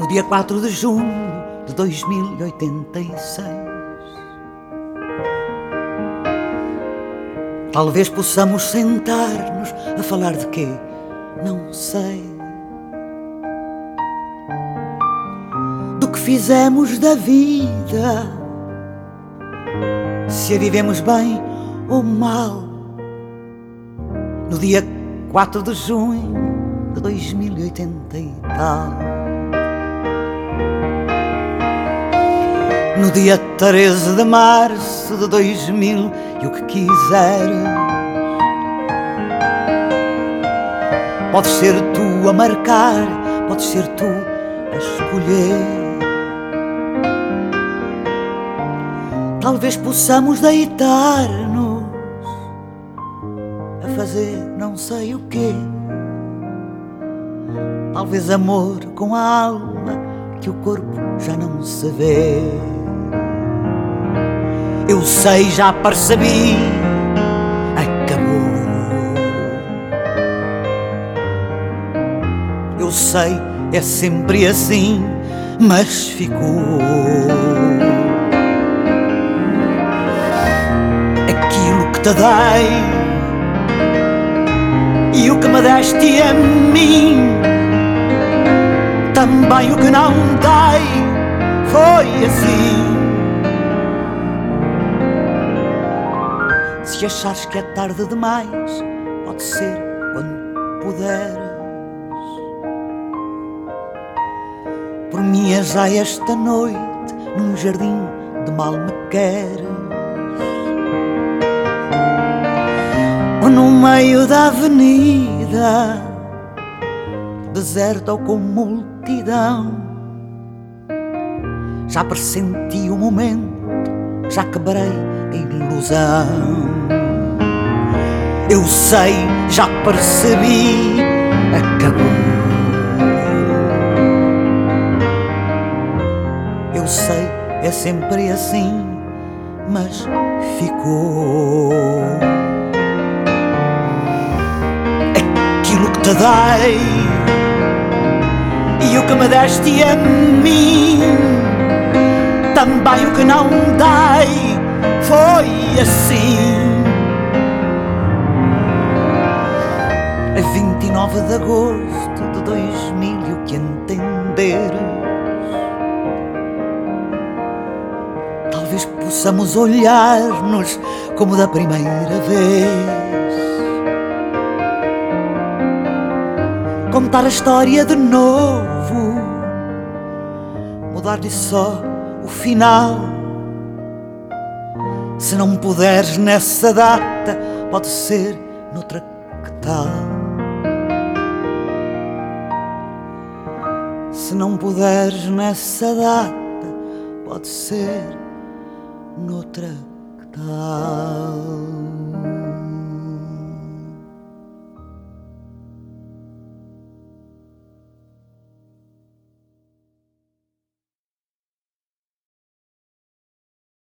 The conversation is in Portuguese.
dia 4 de junho de 2086. Talvez possamos sentar-nos a falar de quê? Não sei. Do que fizemos da vida, se a vivemos bem ou mal. No dia 4 de junho de 2080 e tal. No dia 13 de março de 2000 e o que quiseres. Podes ser tu a marcar, podes ser tu a escolher. Talvez possamos deitar-nos a fazer não sei o quê. Talvez amor com a alma que o corpo já não se vê. Eu sei, já percebi, acabou. Eu sei, é sempre assim, mas ficou. Aquilo que te dei e o que me deste a mim, também o que não dei, foi assim. Se achares que é tarde demais, pode ser quando puderes. Por mim é já esta noite, num jardim de mal me queres. Ou no meio da avenida, deserta ou com multidão. Já pressenti o momento, já quebrei a ilusão. Eu sei, já percebi, acabou. Eu sei, é sempre assim, mas ficou. Aquilo que te dei e o que me deste a mim, também o que não dei, foi assim. A 29 de agosto de 2000 e o que entenderes. Talvez possamos olhar-nos como da primeira vez. Contar a história de novo, mudar-lhe só o final. Se não puderes nessa data, pode ser noutra, que tal? Se não puderes nessa data, pode ser noutra, que tal?